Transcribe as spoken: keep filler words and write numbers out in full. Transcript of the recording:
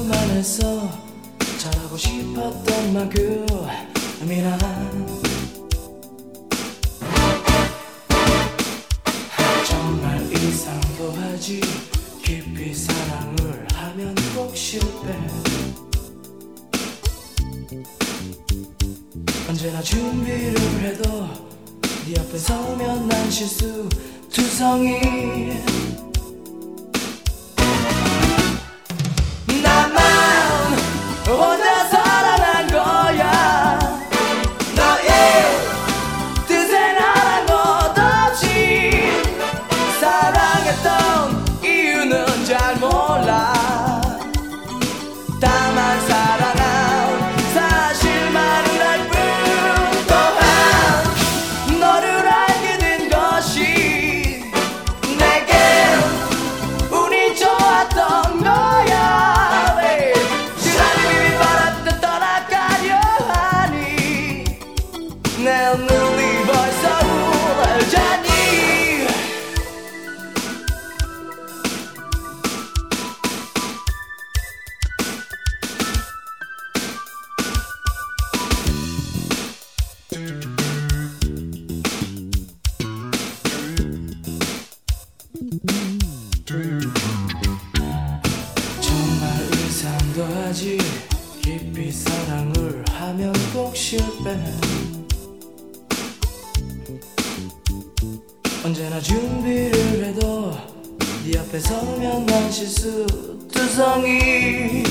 말만 했어. 잘하고 싶었던 만큼이나. 정말 이상도 하지. 깊이 사랑을 하면 꼭 실패. 언제나 준비를 해도 네 앞에 서면 난 실수 투성이. 나만 혼자 사랑한 거야. 너의 뜻에 난 것 없이 사랑했던 이유는 잘 몰라. 다만 사랑한 사실만은 알 뿐. 또한 너를 알게 된 것이 내겐 운이 좋았던 거야. 왜 지나니 바랐다 떠나가려 하니 내 눈이 벌써 우울하자니. 정말 이상도 하지. 깊이 사랑을 하면 꼭 실패. 언제나 준비를 해도 네 앞에 서면 난 실수 투성이.